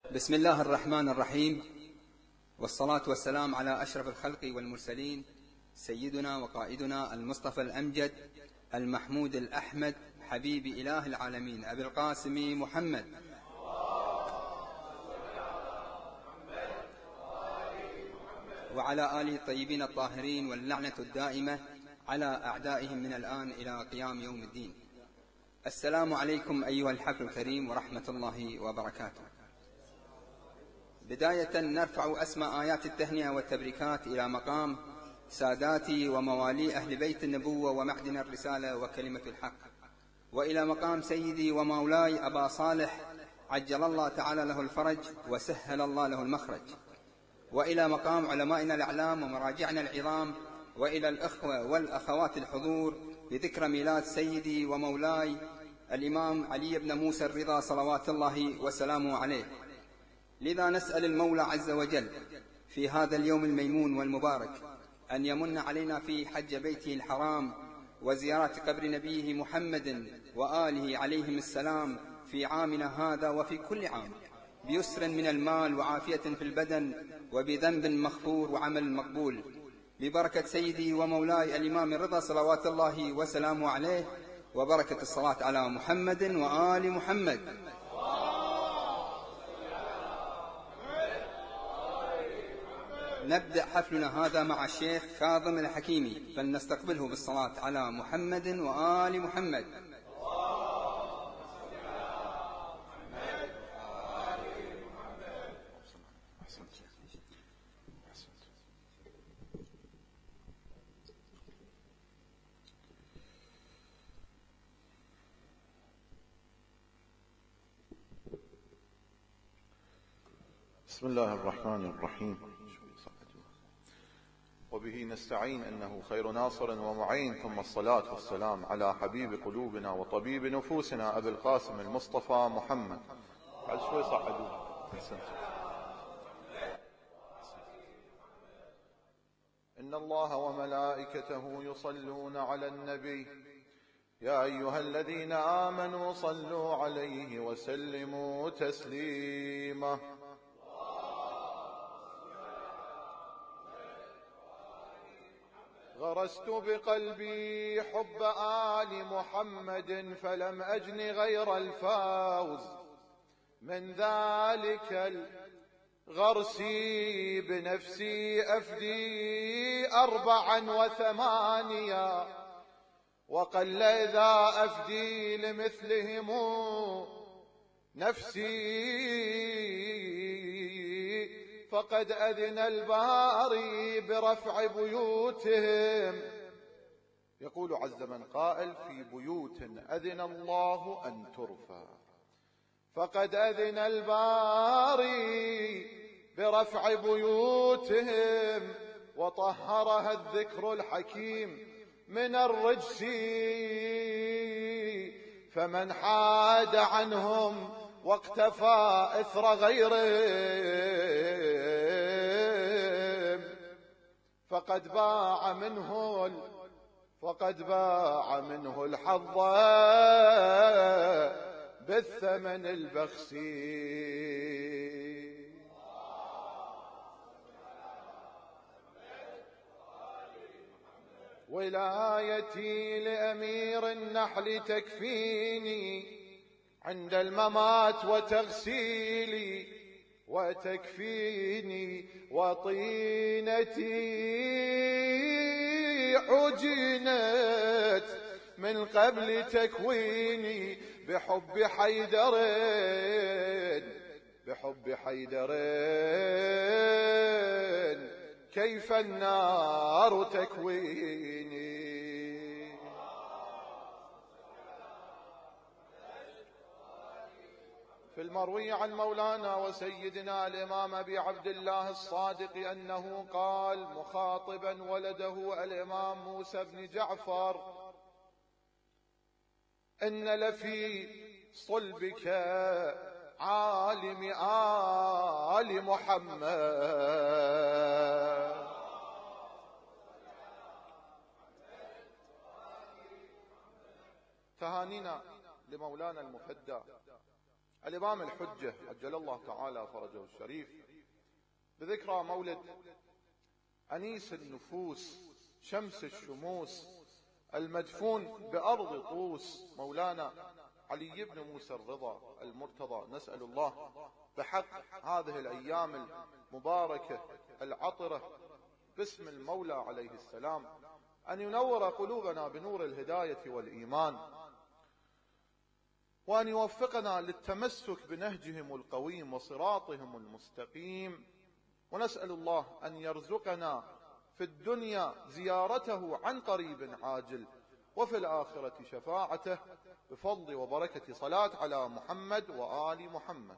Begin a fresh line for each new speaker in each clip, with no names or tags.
بسم الله الرحمن الرحيم، والصلاة والسلام على أشرف الخلق والمرسلين، سيدنا وقائدنا المصطفى الأمجد المحمود الأحمد حبيب إله العالمين أبي القاسم محمد، وعلى آله الطيبين الطاهرين، واللعنة الدائمة على أعدائهم من الآن إلى قيام يوم الدين. السلام عليكم أيها الحفل الكريم ورحمة الله وبركاته. بداية نرفع أسمى آيات التهنئة والتبريكات إلى مقام ساداتي وموالي أهل بيت النبوة ومعدن الرسالة وكلمة الحق، وإلى مقام سيدي ومولاي أبا صالح عجل الله تعالى له الفرج وسهل الله له المخرج، وإلى مقام علمائنا الأعلام ومراجعنا العظام، وإلى الأخوة والأخوات الحضور بذكرى ميلاد سيدي ومولاي الإمام علي بن موسى الرضا صلوات الله وسلامه عليه. لذا نسأل المولى عز وجل في هذا اليوم الميمون والمبارك أن يمن علينا في حج بيته الحرام وزيارة قبر نبيه محمد وآله عليهم السلام في عامنا هذا وفي كل عام بيسر من المال وعافية في البدن وبذنب مغفور وعمل مقبول، ببركة سيدي ومولاي الإمام الرضا صلوات الله وسلامه عليه، وبركة الصلاة على محمد وآل محمد. نبدأ حفلنا هذا مع الشيخ كاظم الحكيمي، فلنستقبله بالصلاة على محمد وآل محمد.
بسم الله الرحمن الرحيم، وبه نستعين إنه خير ناصر ومعين، ثم الصلاة والسلام على حبيب قلوبنا وطبيب نفوسنا أبي القاسم المصطفى محمد. بعد شوي صعدوه. إن الله وملائكته يصلون على النبي يا أيها الذين آمنوا صلوا عليه وسلموا تسليما. غرست بقلبي حب آل محمد فلم أجن غير الفوز من ذلك الغرس، بنفسي أفدي 4 و8، وقل إذا أفدي لمثلهم نفسي، فقد أذن الباري برفع بيوتهم. يقول عز من قائل في بيوت أذن الله أن ترفع، فقد أذن الباري برفع بيوتهم، وطهرها الذكر الحكيم من الرجس، فمن حاد عنهم واقتفى إثر غيرهم فقد باع منه الحظ بالثمن البخس. ولايتي لأمير النحل تكفيني عند الممات وتكفيني، وطينتي عجنت من قبل تكويني بحب حيدر كيف النار تكويني. في المروي عن مولانا وسيدنا الإمام أبي عبد الله الصادق أنه قال مخاطبا ولده الإمام موسى بن جعفر: إن لفي صلبك عالم آل محمد. تهانينا لمولانا المفدى الإمام الحجة عجل الله تعالى فرجه الشريف بذكرى مولد أنيس النفوس شمس الشموس المدفون بأرض طوس مولانا علي بن موسى الرضا المرتضى، نسأل الله بحق هذه الأيام المباركة العطرة باسم المولى عليه السلام أن ينور قلوبنا بنور الهداية والإيمان، وأن يوفقنا للتمسك بنهجهم القويم وصراطهم المستقيم، ونسأل الله أن يرزقنا في الدنيا زيارته عن قريب عاجل، وفي الآخرة شفاعته بفضل وبركة صلاة على محمد وآل محمد.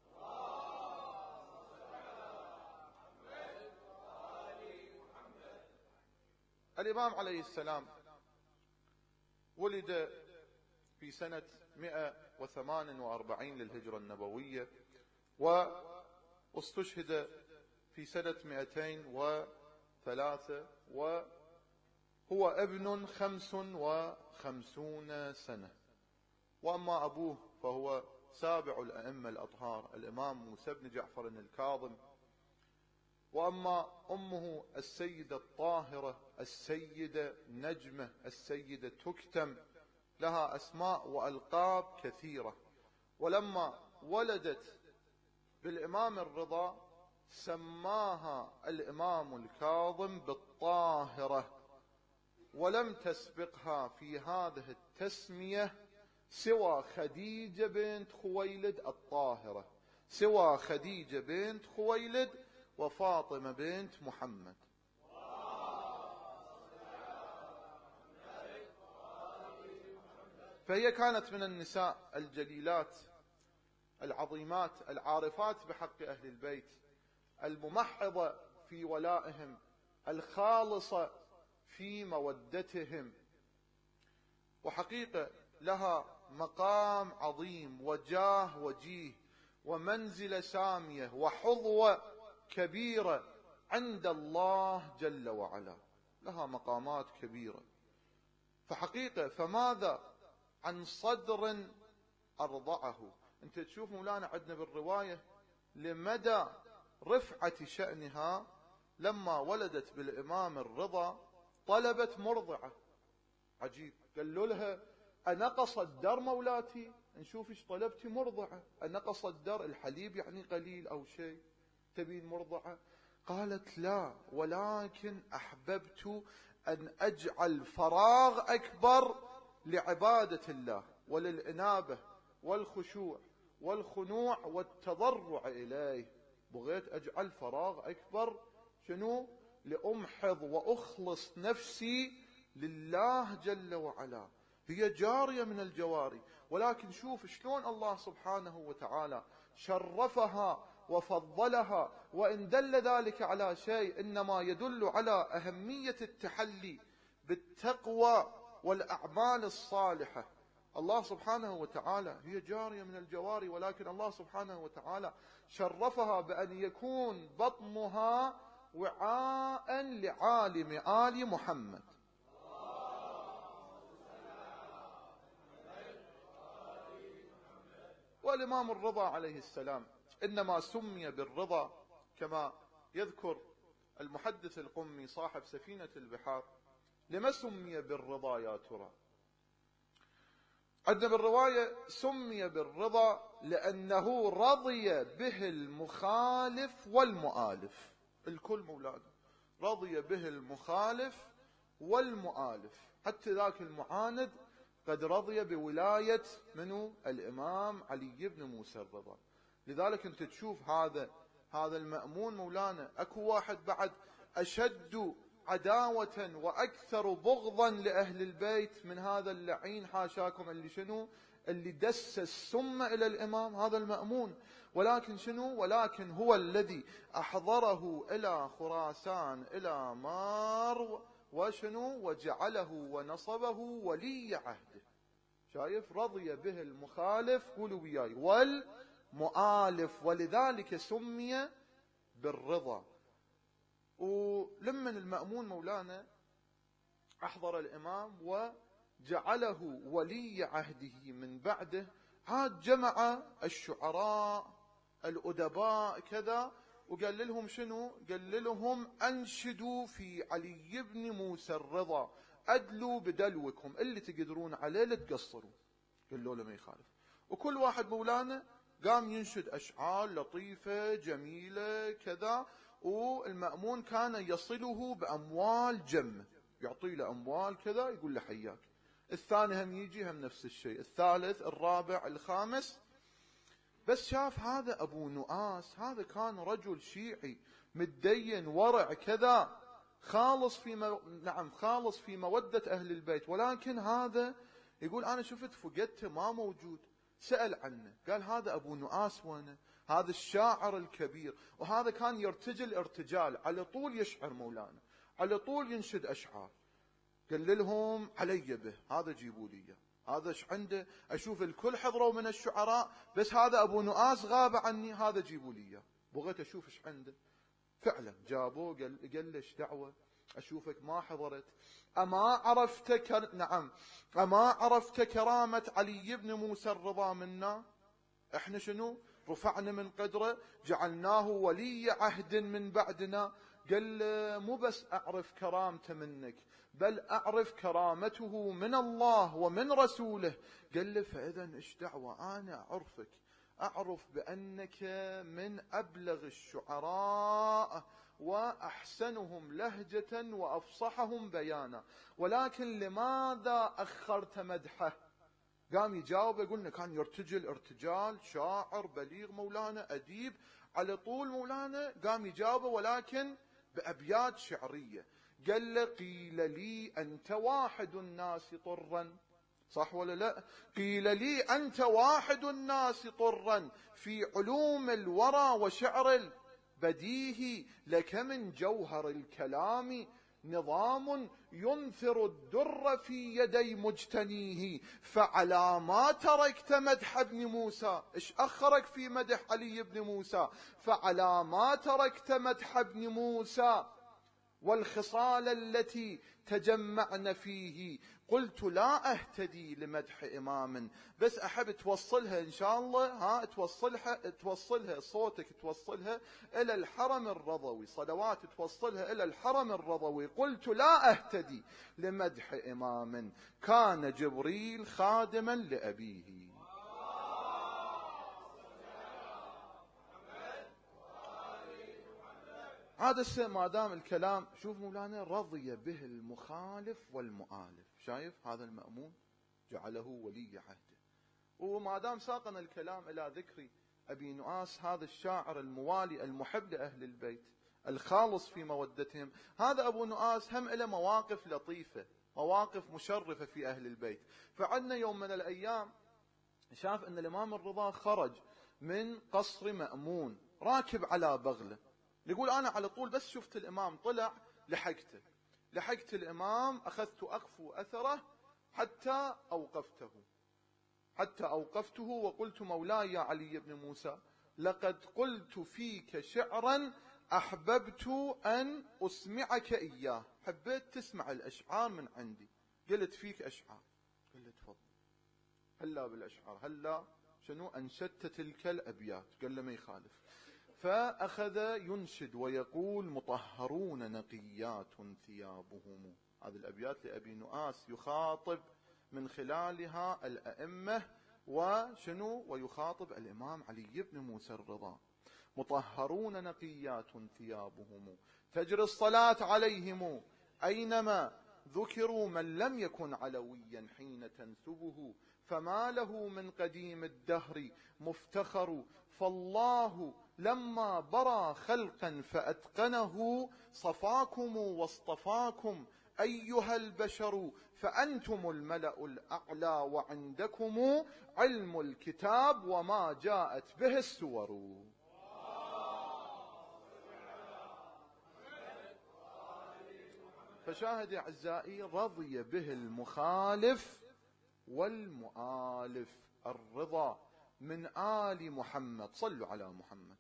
الإمام عليه السلام ولد في سنة 148 للهجرة النبوية، واستشهد في سنة 203، وهو ابن 55 سنة. وأما أبوه فهو سابع الأئمة الأطهار الإمام موسى بن جعفر الكاظم، وأما أمه السيدة الطاهرة السيدة نجمة السيدة تكتم، لها أسماء وألقاب كثيرة. ولما ولدت بالإمام الرضا سماها الإمام الكاظم بالطاهرة، ولم تسبقها في هذه التسمية سوى خديجة بنت خويلد الطاهرة، سوى خديجة بنت خويلد وفاطمة بنت محمد. فهي كانت من النساء الجليلات العظيمات العارفات بحق أهل البيت، الممحضة في ولائهم، الخالصة في مودتهم، وحقيقة لها مقام عظيم وجاه وجيه ومنزلة سامية وحظوة كبيرة عند الله جل وعلا، لها مقامات كبيرة. فحقيقة فماذا عن صدر أرضعه؟ أنت تشوف مولانا عندنا بالرواية لمدى رفعة شأنها، لما ولدت بالإمام الرضا طلبت مرضعة. عجيب، قالوا لها أنقص الدر مولاتي؟ نشوف ايش طلبتي؟ مرضعة. أنقص الدر؟ الحليب يعني قليل أو شيء، تبين مرضعة؟ قالت لا، ولكن أحببت أن أجعل فراغ أكبر لعبادة الله وللإنابة والخشوع والخنوع والتضرع إليه. بغيت أجعل فراغ أكبر، شنو؟ لأمحض وأخلص نفسي لله جل وعلا. هي جارية من الجواري، ولكن شوف شلون الله سبحانه وتعالى شرفها وفضلها. وإن دل ذلك على شيء إنما يدل على أهمية التحلي بالتقوى والأعمال الصالحة. الله سبحانه وتعالى، هي جارية من الجواري، ولكن الله سبحانه وتعالى شرفها بأن يكون بطنها وعاء لعالم آل محمد. والإمام الرضا عليه السلام إنما سمي بالرضا كما يذكر المحدث القمي صاحب سفينة البحار. لما سمي بالرضا يا ترى؟ عندنا بالرواية سمي بالرضا لأنه رضي به المخالف والمؤالف. الكل مولانا رضي به المخالف والمؤالف، حتى ذاك المعاند قد رضي بولاية منه الإمام علي بن موسى الرضا. لذلك أنت تشوف هذا المأمون مولانا، أكو واحد بعد أشد عداوة وأكثر بغضا لأهل البيت من هذا اللعين حاشاكم، اللي شنو؟ اللي دس السم إلى الإمام، هذا المأمون. ولكن شنو؟ ولكن هو الذي أحضره إلى خراسان إلى مار، وشنو؟ وجعله ونصبه ولي عهده. شايف؟ رضي به المخالف، قولوا وياي، والمؤالف، ولذلك سمي بالرضا. ولمن المأمون مولانا أحضر الإمام وجعله ولي عهده من بعده، عاد جمع الشعراء الأدباء كذا، وقال لهم شنو؟ قال لهم أنشدوا في علي بن موسى الرضا، أدلوا بدلوكم، اللي تقدرون عليه لا تقصروا. قالوا له ما يخالف. وكل واحد مولانا قام ينشد أشعار لطيفة جميلة كذا، والمأمون كان يصله بأموال جمة، يعطي له أموال كذا، يقول له حياك. الثاني هم يجي هم نفس الشيء، الثالث الرابع الخامس. بس شاف هذا أبو نؤاس، هذا كان رجل شيعي متدين ورع كذا، خالص في خالص في مودة أهل البيت، ولكن هذا يقول أنا شفت فقدته ما موجود. سأل عنه، قال هذا أبو نؤاس وينه؟ هذا الشاعر الكبير، وهذا كان يرتجل ارتجال، على طول يشعر مولانا، على طول ينشد أشعار. قال لهم علي به، هذا جيبوا لي، هذا ايش عنده؟ اشوف الكل حضروا من الشعراء، بس هذا ابو نؤاس غاب عني، هذا جيبوا لي. بغيت اشوف ايش عنده. فعلا جابوه، قال له ايش دعوه؟ اشوفك ما حضرت، اما عرفت اما عرفت كرامة علي بن موسى الرضا منا؟ احنا شنو؟ رفعنا من قدره، جعلناه ولي عهد من بعدنا. قال مو بس أعرف كرامته منك، بل أعرف كرامته من الله ومن رسوله. قال له فإذا إيش دعوة؟ أنا أعرفك، أعرف بأنك من أبلغ الشعراء وأحسنهم لهجة وأفصحهم بيانا، ولكن لماذا أخرت مدحه؟ قام يجاوب، يقولنا كان يرتجل ارتجال، شاعر بليغ مولانا، أديب على طول مولانا. قام يجاوبه ولكن بأبيات شعرية. قال له قيل لي أنت واحد الناس طرا، صح ولا لا؟ قيل لي أنت واحد الناس طرا في علوم الورى وشعر البديهي، لك من جوهر الكلام نظام ينثر الدر في يدي مجتنيه، فعلى ما تركت مدح ابن موسى؟ ايش أخرك في مدح علي بن موسى؟ فعلى ما تركت مدح ابن موسى والخصال التي تجمعن فيه؟ قلت لا أهتدي لمدح إمام. بس أحب توصلها إن شاء الله، توصلها صوتك، توصلها إلى الحرم الرضوي، صلوات توصلها إلى الحرم الرضوي. قلت لا أهتدي لمدح إمام كان جبريل خادما لأبيه. عاد ما دام الكلام، شوف مولانا رضي به المخالف والمؤالف. شايف هذا المأمون جعله ولي عهده. وما دام ساقنا الكلام إلى ذكر أبي نؤاس، هذا الشاعر الموالي المحب لأهل البيت الخالص في مودتهم، هذا أبو نؤاس هم له مواقف لطيفة، مواقف مشرفة في أهل البيت. فعندنا يوم من الأيام شاف أن الإمام الرضا خرج من قصر مأمون راكب على بغله. يقول أنا على طول بس شفت الإمام طلع لحقت الإمام، أخذت أقفو أثره حتى أوقفته وقلت مولاي يا علي بن موسى، لقد قلت فيك شعرا أحببت أن أسمعك إياه، حبيت تسمع الأشعار من عندي. قلت فيك أشعار. قال له تفضل، هلا بالأشعار، هلا شنو أنشدت تلك الأبيات؟ قال له ما يخالف. فأخذ ينشد ويقول مطهرون نقيات ثيابهم. هذه الأبيات لأبي نؤاس يخاطب من خلالها الأئمة وشنو، ويخاطب الإمام علي بن موسى الرضا. مطهرون نقيات ثيابهم تجري الصلاة عليهم أينما ذكروا، من لم يكن علويا حين تنسبه، فما له من قديم الدهر مفتخر. فالله لما برى خلقا فأتقنه، صفاكم واصطفاكم أيها البشر، فأنتم الملأ الأعلى وعندكم علم الكتاب وما جاءت به السور. فشاهد يا أعزائي، رضي به المخالف والمؤالف، الرضا من آل محمد. صلوا على محمد.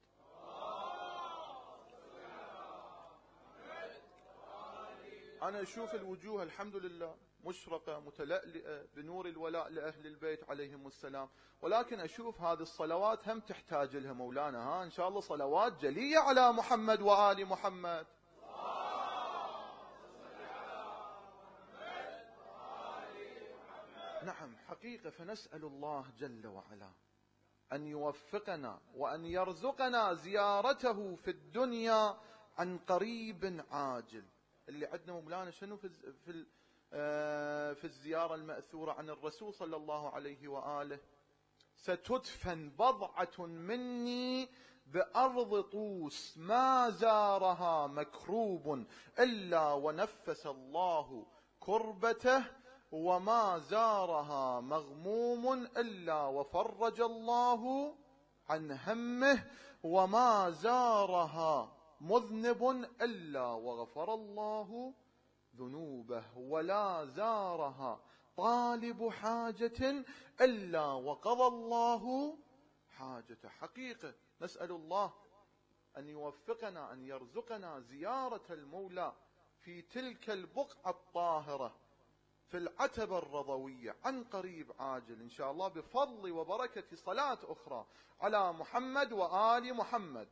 أنا أشوف الوجوه الحمد لله مشرقة متلألئة بنور الولاء لأهل البيت عليهم السلام، ولكن أشوف هذه الصلوات هم تحتاج لها مولانا. إن شاء الله صلوات جلية على محمد وآل محمد. نعم حقيقة، فنسأل الله جل وعلا أن يوفقنا وأن يرزقنا زيارته في الدنيا عن قريب عاجل. اللي عندنا مولانا شنو في الزيارة المأثورة عن الرسول صلى الله عليه وآله؟ ستدفن بضعة مني بأرض طوس ما زارها مكروب إلا ونفس الله كربته، وما زارها مغموم إلا وفرج الله عن همه، وما زارها مذنب إلا وغفر الله ذنوبه، ولا زارها طالب حاجة إلا وقضى الله حاجته. حقيقة نسأل الله أن يوفقنا أن يرزقنا زيارة المولى في تلك البقعة الطاهرة في العتبة الرضوية عن قريب عاجل إن شاء الله، بفضل وبركة صلاة أخرى على محمد وآل محمد.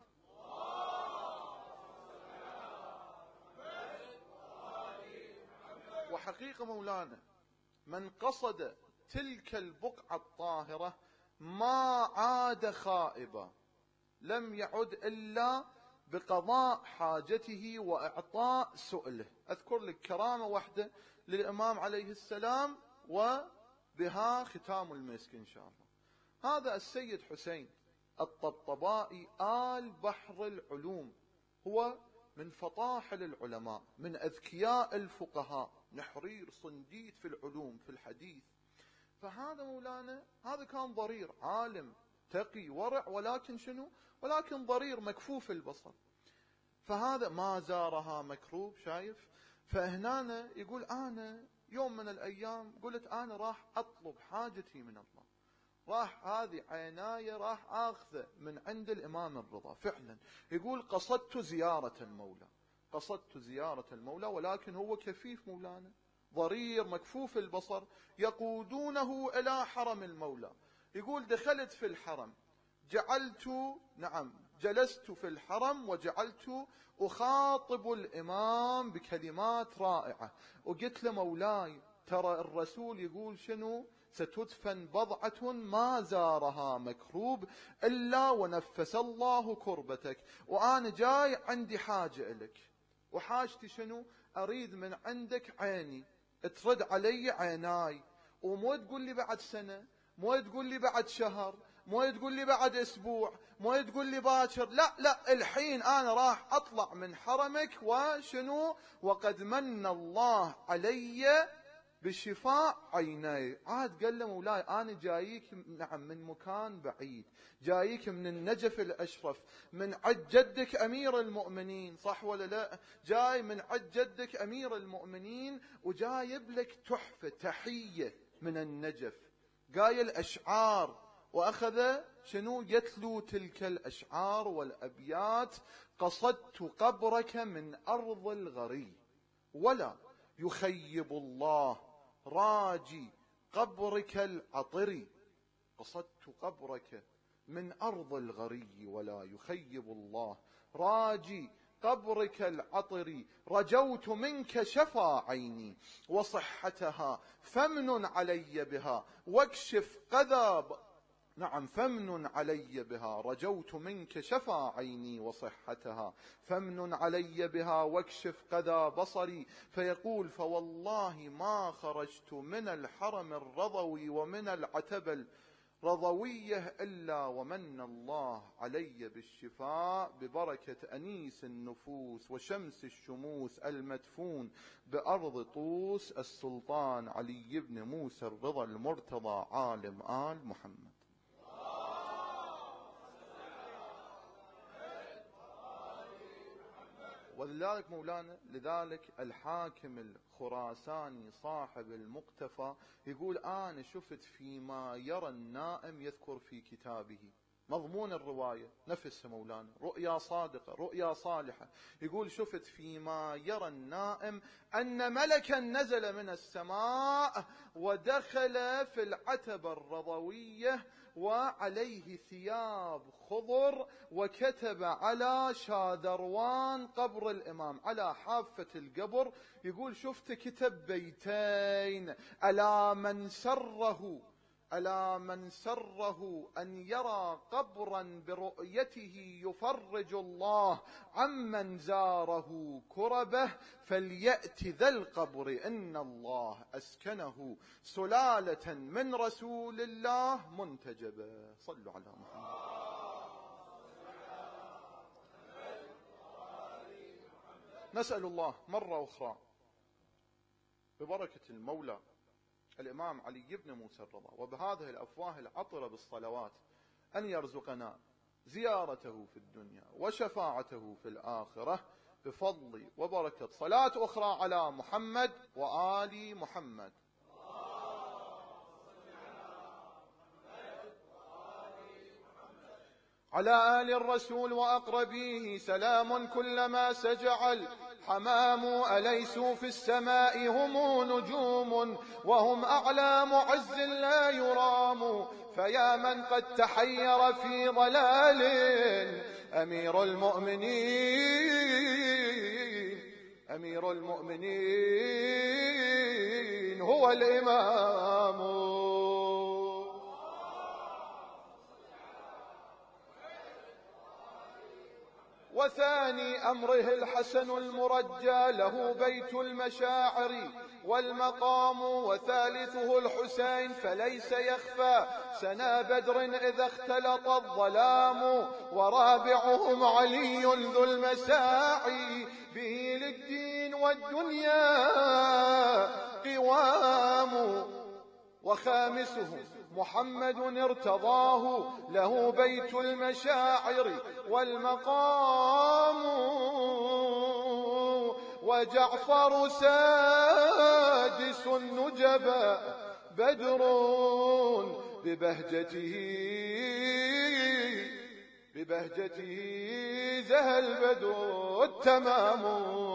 وحقيقة مولانا من قصد تلك البقعة الطاهرة ما عاد خائبا، لم يعد إلا بقضاء حاجته وإعطاء سؤله. أذكر لك كرامة واحدة للإمام عليه السلام وبها ختام المسك إن شاء الله. هذا السيد حسين الطبطبائي آل بحر العلوم، هو من فطاحل العلماء، من أذكياء الفقهاء، نحرير صنديد في العلوم في الحديث. فهذا مولانا هذا كان ضرير، عالم تقي ورع، ولكن شنو؟ ولكن ضرير مكفوف البصر. فهذا ما زارها مكروب، شايف؟ فهنا يقول أنا يوم من الأيام قلت أنا راح أطلب حاجتي من الله، راح هذه عناية راح آخذه من عند الإمام الرضا. فعلا يقول قصدت زيارة المولى، قصدت زيارة المولى، ولكن هو كفيف مولانا، ضرير مكفوف البصر، يقودونه إلى حرم المولى. يقول دخلت في الحرم، جلست في الحرم وجعلت أخاطب الإمام بكلمات رائعة، وقلت له مولاي ترى الرسول يقول شنو؟ ستدفن بضعة ما زارها مكروب إلا ونفس الله كربتك، وأنا جاي عندي حاجة إلك، وحاجتي شنو؟ أريد من عندك عيني ترد علي عيناي، ومو تقول لي بعد سنة، مو تقول لي بعد شهر، مو تقول لي بعد أسبوع، مو تقول لي باكر، لا الحين أنا راح أطلع من حرمك وشنو؟ وقد من الله علي بشفاء عيني. عاد قال له مولاي أنا جايك من مكان بعيد، جايك من النجف الأشرف، من عد جدك أمير المؤمنين، صح ولا لا؟ جاي من عد جدك أمير المؤمنين، وجايب لك تحفة تحية من النجف، قايل أشعار، وأخذ شنو؟ يتلو تلك الأشعار والأبيات: قصدت قبرك من أرض الغري ولا يخيب الله راجي قبرك العطري، قصدت قبرك من أرض الغري ولا يخيب الله راجي قبرك العطري، رجوت منك شفا عيني وصحتها فمن علي بها واكشف قذى فمن علي بها، رجوت منك شفا عيني وصحتها فمن علي بها واكشف قذى بصري. فيقول فوالله ما خرجت من الحرم الرضوي ومن العتبة الرضوية إلا ومن الله علي بالشفاء ببركة أنيس النفوس وشمس الشموس المدفون بأرض طوس السلطان علي بن موسى الرضا المرتضى عالم آل محمد. ولذلك مولانا، لذلك الحاكم الخراساني صاحب المقتفى يقول أنا شفت فيما يرى النائم يذكر في كتابه، مضمون الرواية نفسها مولانا رؤيا صادقة رؤيا صالحة. يقول شفت فيما يرى النائم أن ملكا نزل من السماء ودخل في العتبة الرضوية وعليه ثياب خضر وكتب على شادروان قبر الإمام على حافة القبر. يقول شفت كتب بيتين ألا من سره أن يرى قبرا برؤيته يفرج الله عمن زاره كربه فليأت ذا القبر إن الله أسكنه سلالة من رسول الله منتجبة. صلوا على محمد. نسأل الله مرة أخرى ببركة المولى الإمام علي بن موسى الرضا وبهذه الأفواه العطرة بالصلوات أن يرزقنا زيارته في الدنيا وشفاعته في الآخرة بفضل وبركة صلاة أخرى على محمد وآل محمد. على آل الرسول وأقربيه سلام كلما سجع الحمام أليسوا في السماء هم نجوم وهم أعلام عز لا يرام فيا من قد تحير في ضلال أمير المؤمنين هو الإمام. وثاني أمره الحسن المرجى له بيت المشاعر والمقام وثالثه الحسين فليس يخفى سنا بدر إذا اختلط الظلام ورابعهم علي ذو المساعي به للدين والدنيا قوام وخامسهم محمد ارتضاه له بيت المشاعر والمقام وجعفر سادس النجبا بدر ببهجته زهى البدر التمام.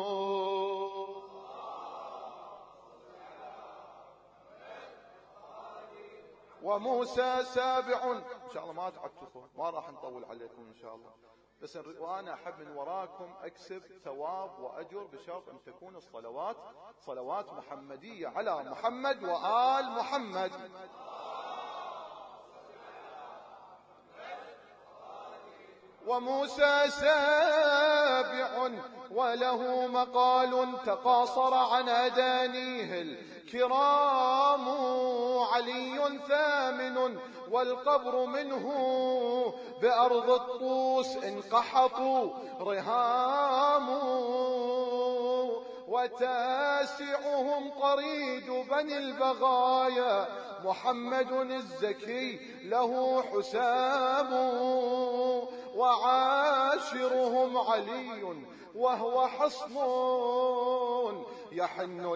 وموسى سابع إن شاء الله ما تعطفوا ما راح نطول عليكم إن شاء الله بس وأنا أحب من وراكم أكسب ثواب وأجر بشرط أن تكون الصلوات صلوات محمدية على محمد وآل محمد. وموسى سابع وله مقال تقاصر عن أدانيه الكرام علي ثامن والقبر منه بأرض الطوس انقحطوا رهام وتاسعهم طريد بني البغايا محمد الزكي له حسام وعاشرهم علي وهو حصن يحن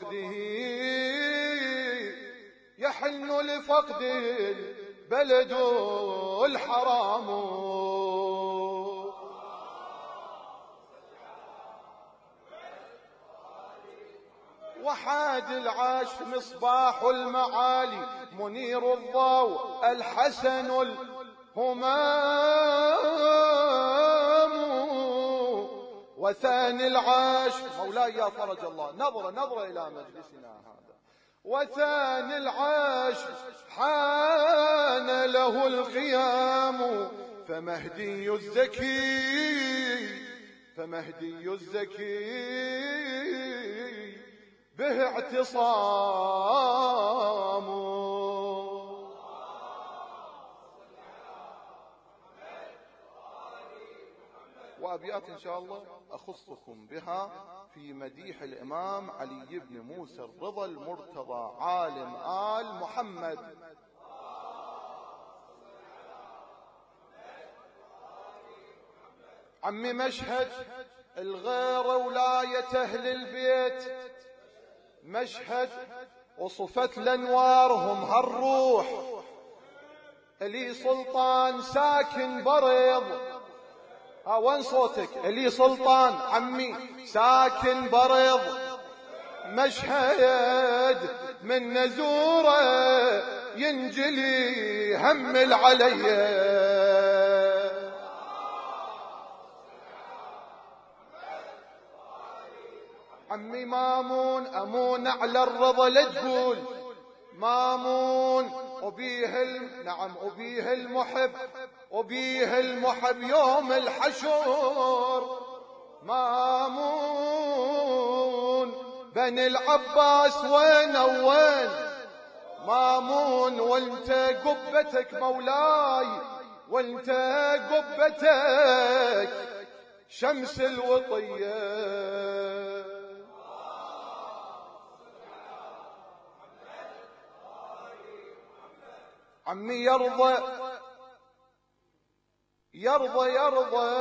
لفقده البلد الحرام. وحاد العاش مصباح المعالي منير الضوء الحسن الهمام وثاني العاش مولاي يا فرج الله نظرة إلى مجلسنا هذا وثاني العاش حان له القيام فمهدي الزكي به اعتصام. وأبيات إن شاء الله أخصكم بها في مديح الإمام علي بن موسى الرضا المرتضى عالم آل محمد. عمي مشهد الغير ولاية أهل البيت مشهد وصفت لأنوارهم هالروح
إلي سلطان ساكن برض. وين صوتك؟ إلي سلطان عمي ساكن برض، مشهد من نزوره ينجلي هم العليا. عمي مامون أمون على الرضا لا تقول مامون، نعم وبيه المحب، وبيه المحب يوم الحشور. مامون بن العباس وين وين مامون، وانت قبتك مولاي، وانت قبتك شمس الوطية. عمي يرضى يرضى يرضى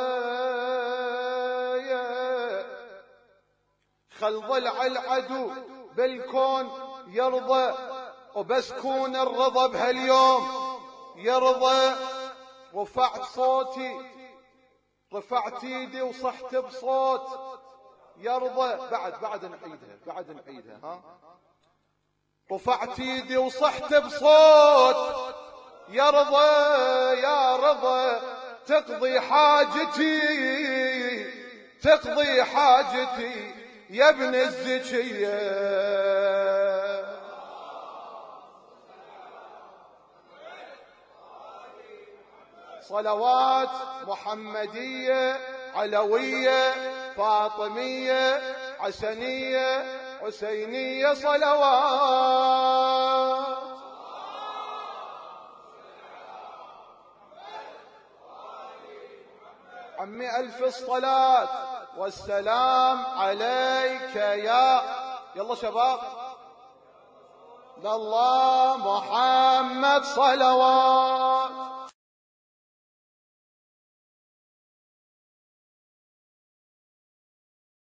خل ضلع العدو بالكون يرضى، وبس كون الرضا بهاليوم يرضى. رفعت صوتي، رفعت ايدي وصحت بصوت يرضى. بعد نعيدها ها. رفعت ايدي وصحت بصوت يرضى يا رضا، تقضي حاجتي تقضي حاجتي يا ابن الزكية. صلوات محمدية علوية فاطمية حسنية حسينية صلوات. عمي ألف الصلاة والسلام عليك يا يلا شباب الله محمد صلوات.